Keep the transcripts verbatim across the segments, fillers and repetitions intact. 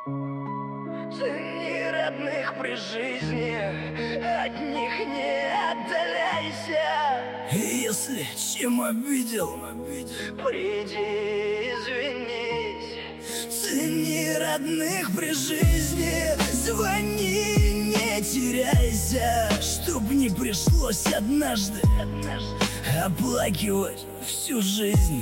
Цени родных при жизни, от них не отдаляйся. Если чем обидел, приди извинись. Цени родных при жизни, звони, не теряйся, чтоб не пришлось однажды, однажды оплакивать всю жизнь.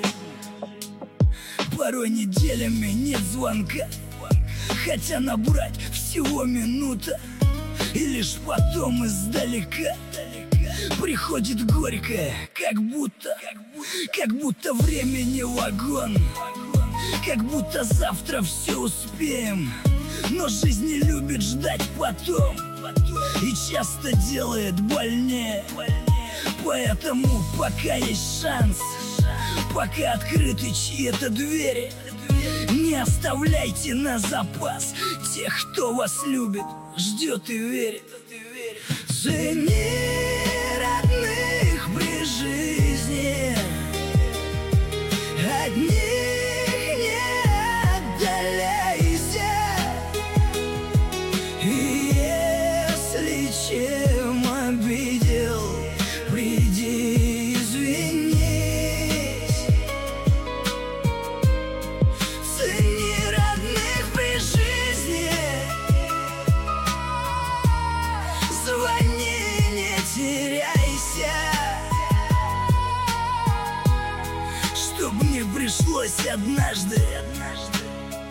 Порой неделями нет звонка, хотя набрать всего минута, и лишь потом издалека приходит горькое, как будто, как будто времени вагон, как будто завтра все успеем. Но жизнь не любит ждать потом и часто делает больнее. Поэтому пока есть шанс, пока открыты чьи-то двери, не оставляйте на запас тех, кто вас любит, ждет и верит. Цени родных при жизни, от них не отдаляйся. И если чем обидел, приди извинись. Цени родных при жизни, звони, не теряйся, чтоб не пришлось однажды, однажды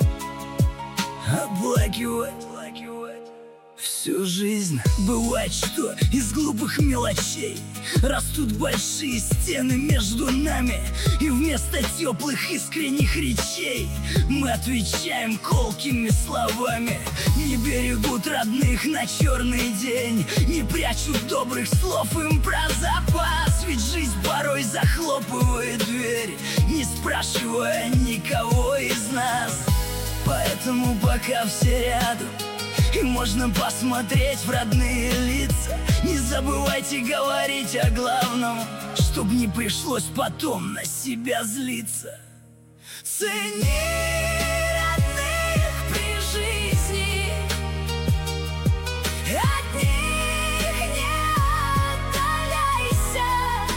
оплакивать всю жизнь. Бывает, что из глупых мелочей растут большие стены между нами, и вместо теплых искренних речей мы отвечаем колкими словами. Не берегут родных на черный день, не прячут добрых слов им про запас. Ведь жизнь порой захлопывает дверь, не спрашивая никого из нас. Поэтому пока все рядом и можно посмотреть в родные лица, не забывайте говорить о главном, чтоб не пришлось потом на себя злиться. Цени родных при жизни, от них не отдаляйся.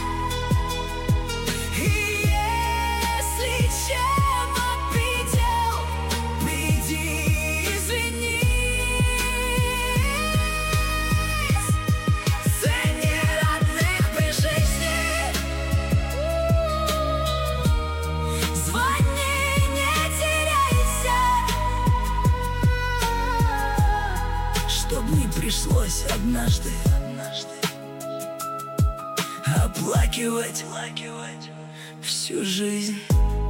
И если чем обидел, приди извинись. Цени родных при жизни, звони, не теряйся, чтоб не пришлось однажды, однажды оплакивать всю жизнь.